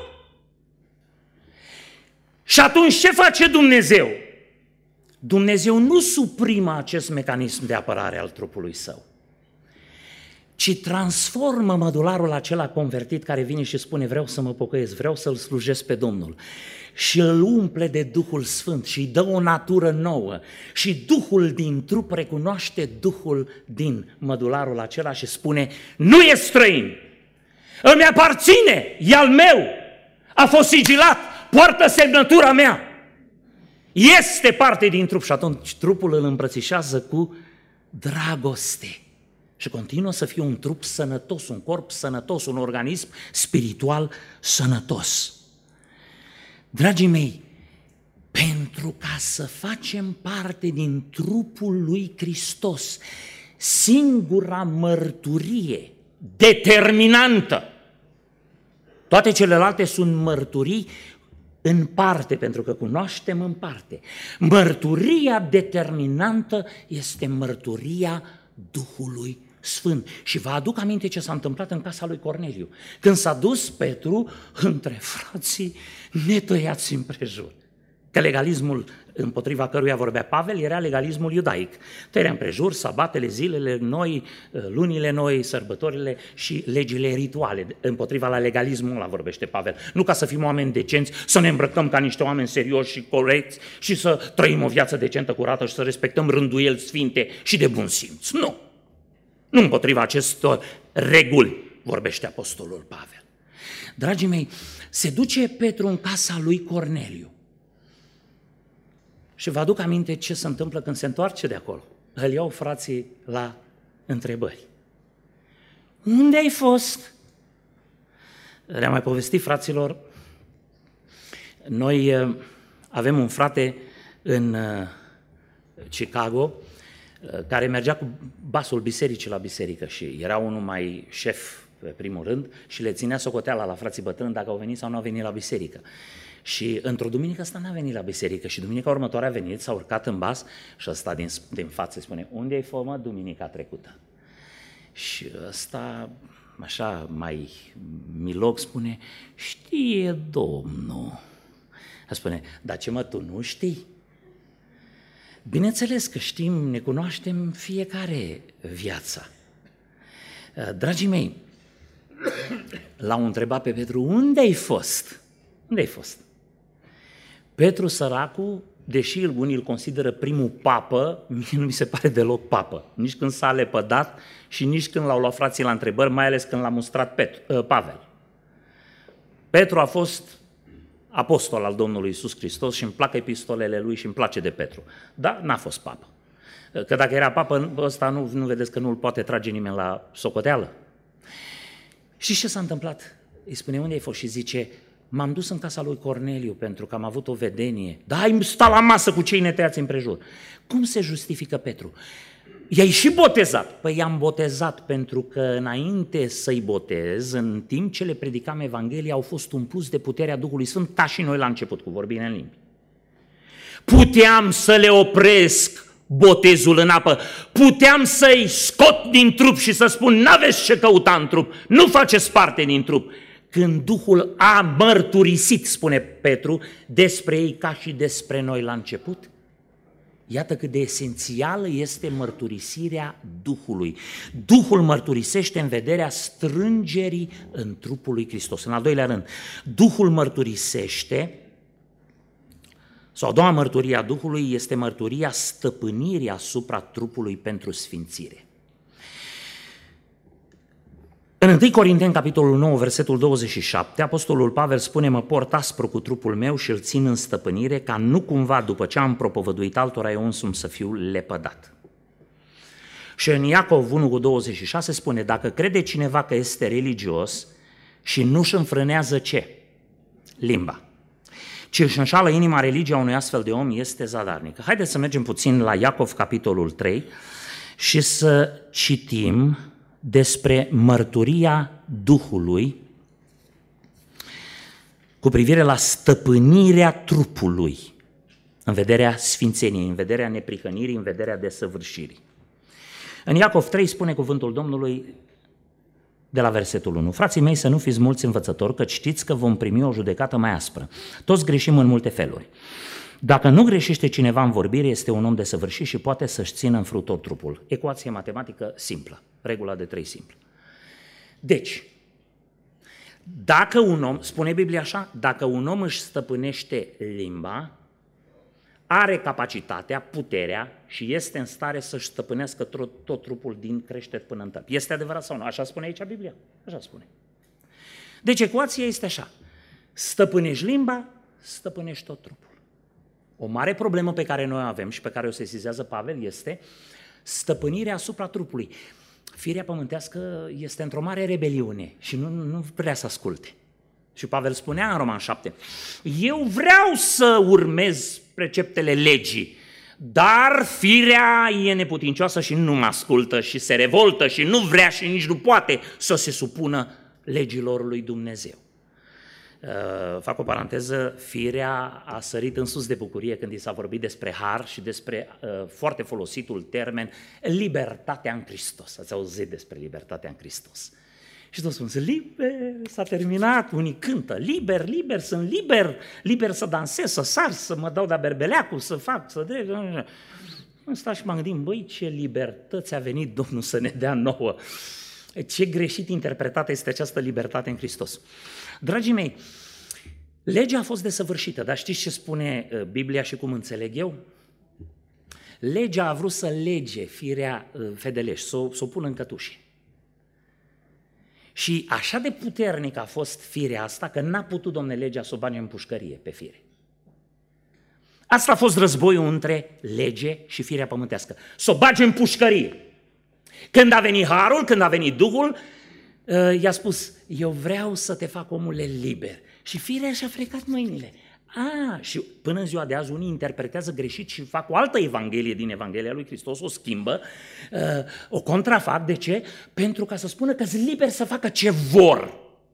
Și atunci ce face Dumnezeu? Dumnezeu nu suprimă acest mecanism de apărare al trupului său, ci transformă mădularul acela convertit care vine și spune: vreau să mă pocăiesc, vreau să-L slujesc pe Domnul. Și îl umple de Duhul Sfânt și îi dă o natură nouă. Și Duhul din trup recunoaște Duhul din mădularul acela și spune: nu e străin, îmi aparține, e al meu, a fost sigilat, poartă semnătura mea. Este parte din trup. Și atunci trupul îl îmbrățișează cu dragoste. Și continuă să fie un trup sănătos, un corp sănătos, un organism spiritual sănătos. Dragii mei, pentru ca să facem parte din trupul lui Hristos, singura mărturie determinantă, toate celelalte sunt mărturii în parte, pentru că cunoaștem în parte. Mărturia determinantă este mărturia Duhului Sfânt. Și vă aduc aminte ce s-a întâmplat în casa lui Corneliu, când s-a dus Petru între frații netăiați împrejur. Că legalismul împotriva căruia vorbea Pavel era legalismul iudaic. Tăierea împrejur, sabatele, zilele noi, lunile noi, sărbătorile și legile rituale. Împotriva la legalismul ăla vorbește Pavel. Nu ca să fim oameni decenți, să ne îmbrăcăm ca niște oameni serioși și corecți și să trăim o viață decentă, curată și să respectăm rânduieli sfinte și de bun simț. Nu! Nu împotriva acestor reguli vorbește apostolul Pavel. Dragii mei, se duce Petru în casa lui Corneliu. Și vă aduc aminte ce se întâmplă când se întoarce de acolo. Îl iau frații la întrebări. Unde ai fost? Le-am mai povestit fraților. Noi avem un frate în Chicago care mergea cu basul bisericii la biserică și era unul mai șef pe primul rând și le ținea socoteala la frații bătrâni dacă au venit sau nu au venit la biserică. Și într-o duminică ăsta n-a venit la biserică și duminica următoare a venit, s-a urcat în bas și ăsta din, din față spune: unde ai fost, mă, duminica trecută? Și ăsta, așa mai milog, spune: știe Domnul. Spune: dar ce, mă, tu nu știi? Bineînțeles că știm, ne cunoaștem fiecare viața. Dragii mei, l-au întrebat pe Petru: unde ai fost? Unde ai fost? Petru, săracul, deși unii îl consideră primul papă, mie nu mi se pare deloc papă, nici când s-a lepădat și nici când l-au luat frații la întrebări, mai ales când l-a mustrat Petru, Pavel. Petru a fost apostol al Domnului Iisus Hristos și îmi plac epistolele lui și îmi place de Petru, dar n-a fost papă. Că dacă era papă, ăsta nu, nu vedeți că nu îl poate trage nimeni la socoteală. Și ce s-a întâmplat? Îi spune: unde ai fost? Și zice: m-am dus în casa lui Corneliu pentru că am avut o vedenie. Da, ai stat la masă cu cei netăiați împrejur. Cum se justifică Petru? I-ai și botezat. Păi i-am botezat pentru că înainte să-i botez, în timp ce le predicam Evanghelia, au fost umpluți de puterea Duhului Sfânt, ca și noi la început, cu vorbire în limbi. Puteam să le opresc botezul în apă, puteam să-i scot din trup și să spun: n-aveți ce căuta în trup, nu faceți parte din trup. Când Duhul a mărturisit, spune Petru, despre ei ca și despre noi la început, iată cât de esențială este mărturisirea Duhului. Duhul mărturisește în vederea strângerii în trupul lui Hristos. În al doilea rând, Duhul mărturisește, sau a doua mărturie a Duhului este mărturia stăpânirii asupra trupului pentru sfințire. În întâi Corinteni, capitolul nouă, versetul douăzeci și șapte, apostolul Pavel spune: mă port aspru cu trupul meu și îl țin în stăpânire, ca nu cumva, după ce am propovăduit altora, eu însumi să fiu lepădat. Și în Iacov unu cu douăzeci și șase spune: dacă crede cineva că este religios și nu-și înfrânează ce? Limba. Ci își înșală inima, religia unui astfel de om este zadarnică. Haideți să mergem puțin la Iacov, capitolul trei, și să citim despre mărturia Duhului cu privire la stăpânirea trupului în vederea sfințeniei, în vederea neprihănirii, în vederea desăvârșirii. În Iacov trei spune cuvântul Domnului de la versetul unu: frații mei, să nu fiți mulți învățători, că știți că vom primi o judecată mai aspră. Toți greșim în multe feluri. Dacă nu greșește cineva în vorbire, este un om desăvârșit și poate să-și țină în frut tot trupul. Ecuație matematică simplă, regula de trei simplă. Deci, dacă un om, spune Biblia așa, dacă un om își stăpânește limba, are capacitatea, puterea și este în stare să-și stăpânească tot, tot trupul din creștet până în tăp. Este adevărat sau nu? Așa spune aici Biblia? Așa spune. Deci ecuația este așa: stăpânești limba, stăpânești tot trupul. O mare problemă pe care noi o avem și pe care o sesizează Pavel este stăpânirea asupra trupului. Firea pământească este într-o mare rebeliune și nu, nu vrea să asculte. Și Pavel spunea în Roman șapte: eu vreau să urmez preceptele legii, dar firea e neputincioasă și nu mă ascultă și se revoltă și nu vrea și nici nu poate să se supună legilor lui Dumnezeu. Uh, fac o paranteză, firea a sărit în sus de bucurie când i s-a vorbit despre har și despre uh, foarte folositul termen libertatea în Hristos. Ați auzit despre libertatea în Hristos. Și toți spun: liber, s-a terminat, unii cântă, liber, liber, sunt liber, liber să dansez, să sar, să mă dau de-a berbeleacul, să fac, să dreg. Îmi stau și mă gândim: băi, ce libertăți a venit Domnul să ne dea nouă. Ce greșit interpretată este această libertate în Hristos. Dragii mei, legea a fost desăvârșită, dar știți ce spune Biblia și cum înțeleg eu? Legea a vrut să lege firea fedelești, să o, să o pună în cătușe. Și așa de puternic a fost firea asta că n-a putut, domne, legea să o bage în pușcărie pe fire. Asta a fost războiul între lege și firea pământească. Să o bage în pușcărie. Când a venit harul, când a venit Duhul, i-a spus: eu vreau să te fac, omule, liber. Și firea și-a frecat mâinile. A, și până în ziua de azi unii interpretează greșit și fac o altă evanghelie din Evanghelia lui Hristos, o schimbă, o contrafac. De ce? Pentru ca să spună că sunt liberi să facă ce vor.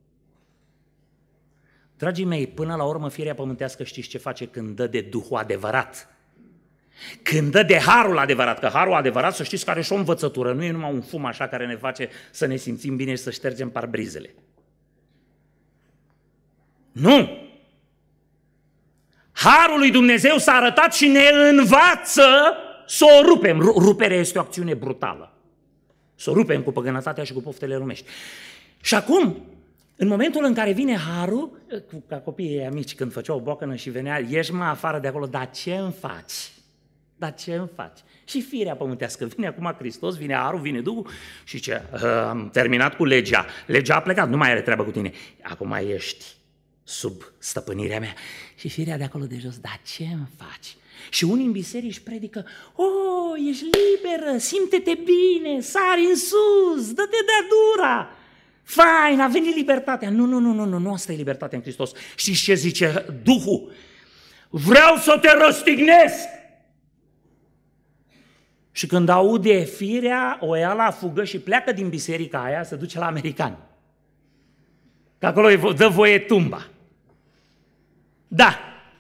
Dragii mei, până la urmă firea pământească știți ce face când dă de Duhul adevărat? Când dă de harul adevărat, că harul adevărat, să știți că are și o învățătură, nu e numai un fum așa care ne face să ne simțim bine și să ștergem parbrizele. Nu! Harul lui Dumnezeu s-a arătat și ne învață să o rupem. Ruperea este o acțiune brutală. Să o rupem cu păgânătatea și cu poftele lumești. Și acum, în momentul în care vine harul, ca copiii amici când făceau o bocană și venea: ieși mă afară de acolo, dar ce îmi faci? Dar ce îmi faci? Și firea pământească, vine acum Hristos, vine harul, vine Duhul și ce? Am terminat cu legea. Legea a plecat, nu mai are treabă cu tine. Acum ești sub stăpânirea mea. Și firea de acolo de jos: dar ce îmi faci? Și unii în biserici predică: oh, ești liberă, simte-te bine, sari în sus, dă-te de-a dura. Fain, a venit libertatea. Nu, nu, nu, nu, nu, nu, asta e libertatea în Hristos. Știți ce zice Duhul? Vreau să te răstignesc. Și când aude firea, oiala fugă și pleacă din biserica aia, se duce la americani. Că acolo îi dă voie tumba. Da.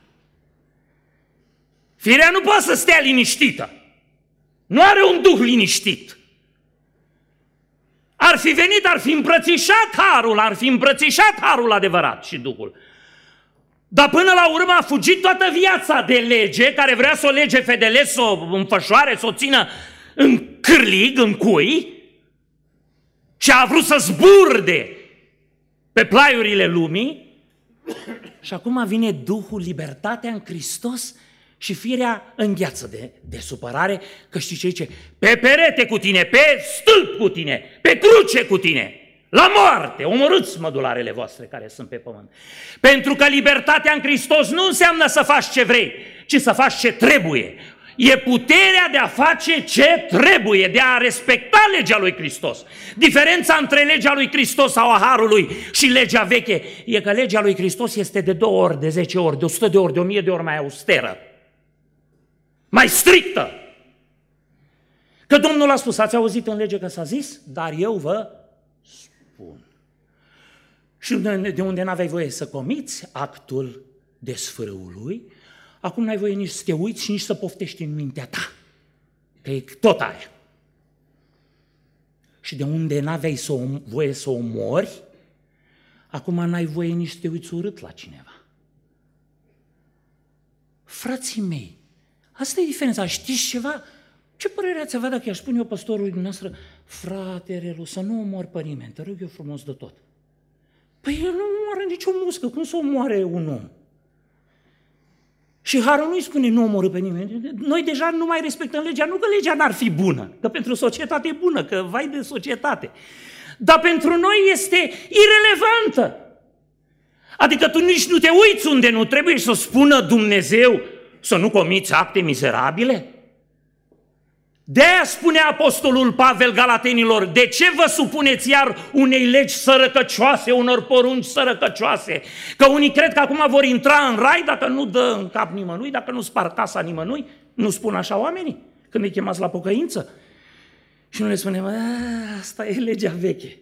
Firea nu poate să stea liniștită. Nu are un duh liniștit. Ar fi venit, ar fi îmbrățișat harul, ar fi îmbrățișat harul adevărat și Duhul. Dar până la urmă a fugit toată viața de lege, care vrea să o lege fedelesc, să o înfășoare, să o țină în cârlig, în cui, și a vrut să zburde pe plaiurile lumii. Și acum vine Duhul, libertatea în Hristos, și firea îngheață de, de supărare, că știi ce zice? Pe perete cu tine, pe stâlp cu tine, pe cruce cu tine. La moarte! Omorâți mădularele voastre care sunt pe pământ. Pentru că libertatea în Hristos nu înseamnă să faci ce vrei, ci să faci ce trebuie. E puterea de a face ce trebuie, de a respecta legea lui Hristos. Diferența între legea lui Hristos sau a harului și legea veche e că legea lui Hristos este de două ori, de zece ori, de o sută de ori, de o mie de ori mai austeră, mai strictă. Că Domnul a spus, ați auzit în lege că s-a zis, dar eu vă spun. Și de unde n-aveai voie să comiți actul desfrâului, acum n-ai voie nici să te uiți și nici să poftești în mintea ta, că e tot aia. Și de unde n-aveai să o, voie să omori, acum n-ai voie nici să te uiți urât la cineva. Frații mei, asta e diferența. Știți ceva? Ce părere ați avea dacă i-aș spune eu păstorului dumneavoastră, frate Relu, să nu omori pe nimeni, te rog eu frumos de tot. Păi el nu omoară nicio muscă, cum să omoare un om? Și harul nu-i spune nu omorâ pe nimeni. Noi deja nu mai respectăm legea, nu că legea n-ar fi bună, că pentru societate e bună, că vai de societate. Dar pentru noi este irelevantă. Adică tu nici nu te uiți unde nu trebuie să spună Dumnezeu să nu comiți acte mizerabile. De-aia spune apostolul Pavel Galatenilor, de ce vă supuneți iar unei legi sărăcăcioase, unor porunci sărăcăcioase? Că unii cred că acum vor intra în rai dacă nu dă în cap nimănui, dacă nu spar casa nimănui. Nu spun așa oamenii când îi chemați la pocăință? Și nu le spunem, asta e legea veche.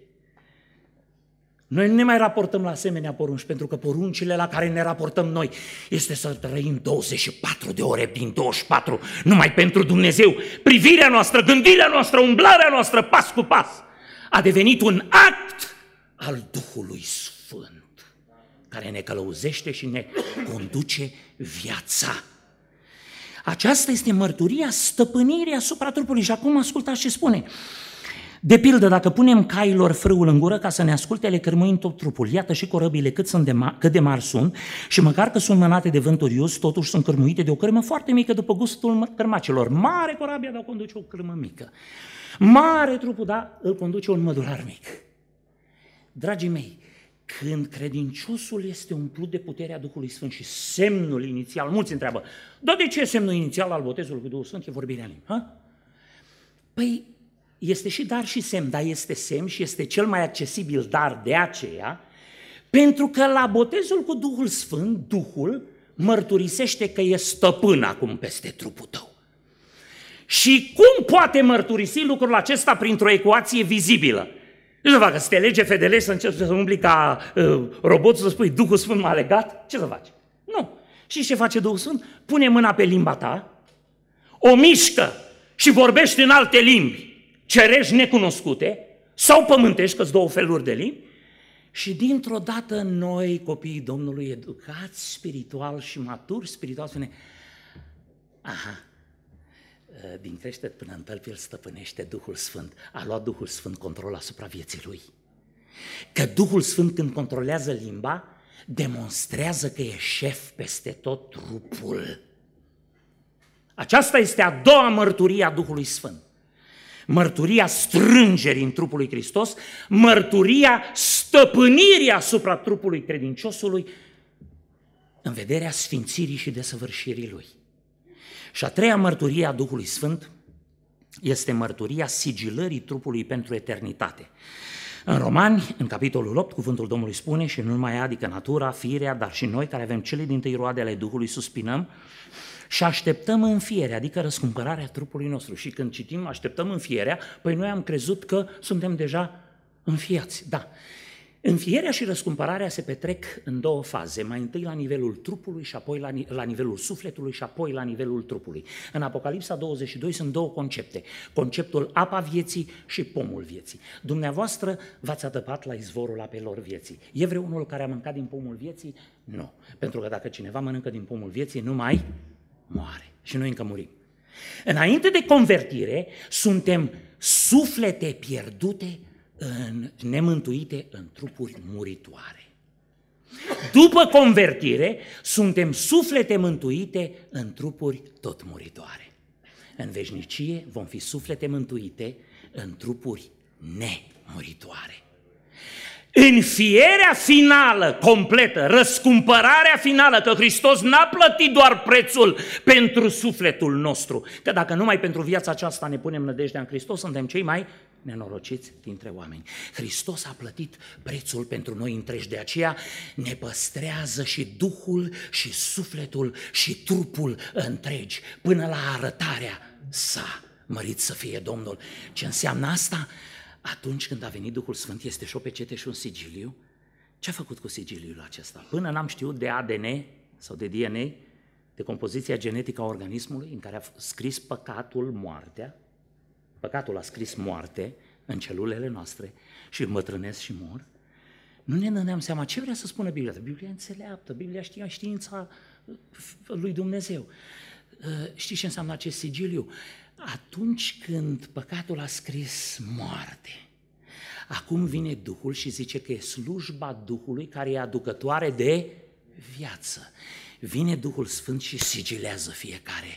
Noi nu ne mai raportăm la asemenea porunci, pentru că poruncile la care ne raportăm noi este să trăim douăzeci și patru de ore din douăzeci și patru numai pentru Dumnezeu. Privirea noastră, gândirea noastră, umblarea noastră, pas cu pas, a devenit un act al Duhului Sfânt, care ne călăuzește și ne conduce viața. Aceasta este mărturia stăpânirii asupra trupului. Și acum ascultați ce spune. De pildă, dacă punem cailor frâul în gură ca să ne asculte, le cărmuim tot trupul. Iată și corăbile cât, sunt de ma- cât de mari sunt și măcar că sunt mânate de vânt orios, totuși sunt cărmuite de o cărmă foarte mică după gustul cărmacilor. Mare corabia, dar o conduce o cărmă mică. Mare trupul, da, îl conduce un mădular mic. Dragii mei, când credinciosul este umplut de puterea Duhului Sfânt și semnul inițial, mulți întreabă, dar de ce semnul inițial al botezului cu Duhul Sfânt e vorbirea în limbi? Ha? Păi, este și dar și semn, dar este semn și este cel mai accesibil dar de aceea, pentru că la botezul cu Duhul Sfânt, Duhul mărturisește că e stăpân acum peste trupul tău. Și cum poate mărturisi lucrul acesta printr-o ecuație vizibilă? Nu să facă, să te lege fedele, să încerci să umbli ca uh, robotul, să spui Duhul Sfânt m-a legat? Ce să faci? Nu. Și ce face Duhul Sfânt? Pune mâna pe limba ta, o mișcă și vorbești în alte limbi, cerești necunoscute sau pământești, că-s două feluri de limbi, și dintr-o dată noi, copiii Domnului, educați spiritual și maturi spiritual, spune, aha, din creștere până în tălpi îl stăpânește Duhul Sfânt. A luat Duhul Sfânt control asupra vieții lui. Că Duhul Sfânt, când controlează limba, demonstrează că e șef peste tot trupul. Aceasta este a doua mărturie a Duhului Sfânt. Mărturia strângerii în trupul lui Hristos, mărturia stăpânirii asupra trupului credinciosului în vederea sfințirii și desăvârșirii lui. Și a treia mărturie a Duhului Sfânt este mărturia sigilării trupului pentru eternitate. În Romani, în capitolul opt, cuvântul Domnului spune, și nu numai adică natura, firea, dar și noi care avem cele dintâi roade ale Duhului, suspinăm și așteptăm înfierea, adică răscumpărarea trupului nostru. Și când citim așteptăm înfierea, păi noi am crezut că suntem deja înfiați. Da. Înfierea și răscumpărarea se petrec în două faze, mai întâi la nivelul trupului și apoi la, la nivelul sufletului și apoi la nivelul trupului. În Apocalipsa douăzeci și doi sunt două concepte, conceptul apa vieții și pomul vieții. Dumneavoastră v-ați adăpat la izvorul apelor vieții. E vreunul care a mâncat din pomul vieții? Nu, pentru că dacă cineva mănâncă din pomul vieții, nu mai moare și noi încă murim. Înainte de convertire, suntem suflete pierdute, în, nemântuite în trupuri muritoare. După convertire, suntem suflete mântuite în trupuri tot muritoare. În veșnicie vom fi suflete mântuite în trupuri nemuritoare. Înfierea finală, completă, răscumpărarea finală, că Hristos n-a plătit doar prețul pentru sufletul nostru, că dacă numai pentru viața aceasta ne punem nădejdea în Hristos, suntem cei mai nenorociți dintre oameni. Hristos a plătit prețul pentru noi întregi, de aceea ne păstrează și Duhul și sufletul și trupul întregi, până la arătarea sa. Mărit să fie Domnul. Ce înseamnă asta? Atunci când a venit Duhul Sfânt, este și o pecete și un sigiliu. Ce a făcut cu sigiliul acesta? Până n-am știut de A D N sau de D N A, de compoziția genetică a organismului, în care a scris păcatul, moartea, păcatul a scris moarte în celulele noastre și îmbătrânesc și mor, nu ne dădeam seama ce vrea să spună Biblia. Biblia e înțeleaptă, Biblia știa știința lui Dumnezeu. Știi ce înseamnă acest sigiliu? Atunci când păcatul a scris moarte, acum vine Duhul și zice că e slujba Duhului care e aducătoare de viață. Vine Duhul Sfânt și sigilează fiecare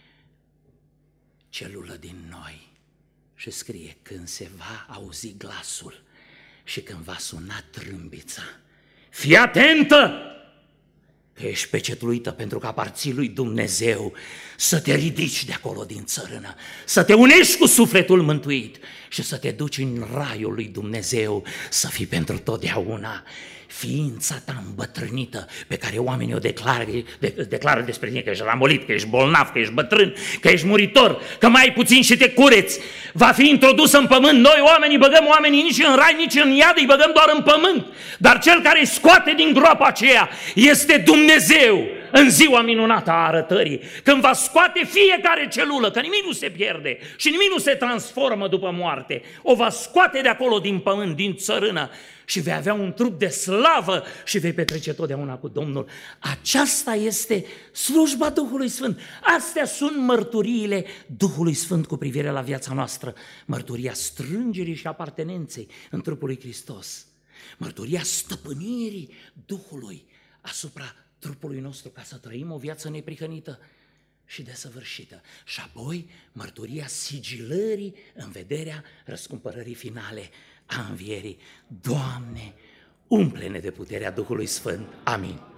celulă din noi și scrie: când se va auzi glasul și când va suna trâmbița, fii atentă! Că ești pecetluită pentru că aparții lui Dumnezeu, să te ridici de acolo din țărână, să te unești cu sufletul mântuit și să te duci în raiul lui Dumnezeu, să fii pentru totdeauna ființa ta îmbătrânită pe care oamenii o declară, de, declară despre tine că ești ramolit, că ești bolnav, că ești bătrân, că ești muritor, că mai ai puțin și te cureți, va fi introdusă în pământ. Noi oamenii băgăm oamenii nici în rai, nici în iad, îi băgăm doar în pământ, dar cel care îi scoate din groapa aceea este Dumnezeu în ziua minunată a arătării, când va scoate fiecare celulă, că nimic nu se pierde și nimic nu se transformă după moarte, o va scoate de acolo din pământ, din țărână, și vei avea un trup de slavă și vei petrece totdeauna cu Domnul. Aceasta este slujba Duhului Sfânt. Astea sunt mărturiile Duhului Sfânt cu privire la viața noastră. Mărturia strângerii și apartenenței în trupul lui Hristos. Mărturia stăpânirii Duhului asupra trupului nostru ca să trăim o viață neprihănită și desăvârșită. Și apoi mărturia sigilării în vederea răscumpărării finale a învierii. Doamne, umple-ne de puterea Duhului Sfânt. Amin.